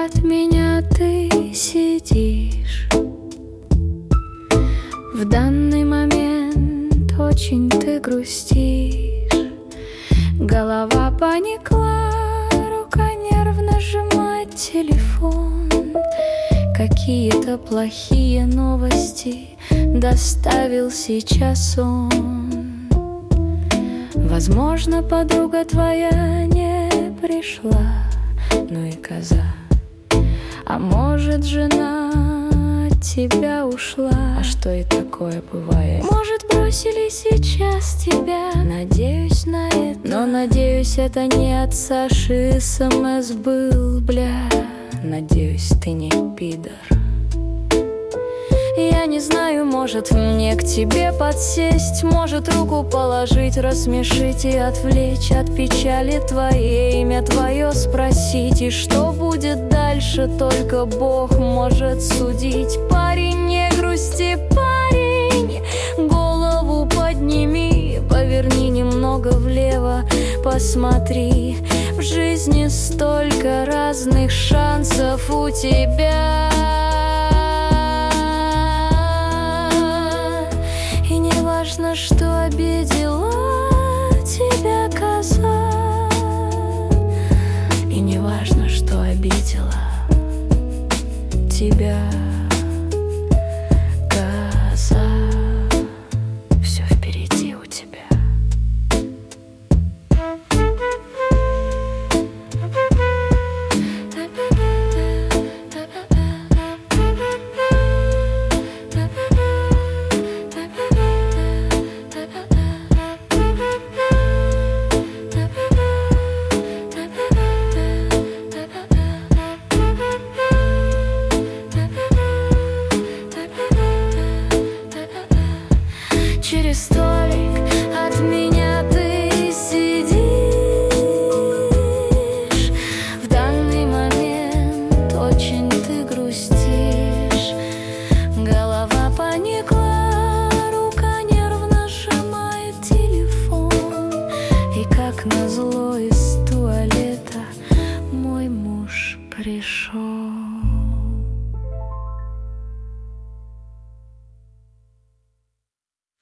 от меня ты сидишь. В данный момент очень ты грустишь. Голова поникла, рука нервно сжимает телефон. Какие-то плохие новости доставил сейчас он. Возможно, подруга твоя не пришла, ну и коза. А может, жена от тебя ушла. А что и такое бывает. Может, бросили сейчас тебя. Надеюсь на это, но надеюсь, это не от Саши СМС был, бля. Надеюсь, ты не пидор. Я не знаю, может мне к тебе подсесть, может руку положить, рассмешить и отвлечь от печали твоей, имя твое спросить. И что будет дальше, только Бог может судить. Парень, не грусти, парень, голову подними, поверни немного влево, посмотри. В жизни столько разных шансов у тебя. И не важно, что обидела тебя коза. И не важно, что обидела тебя.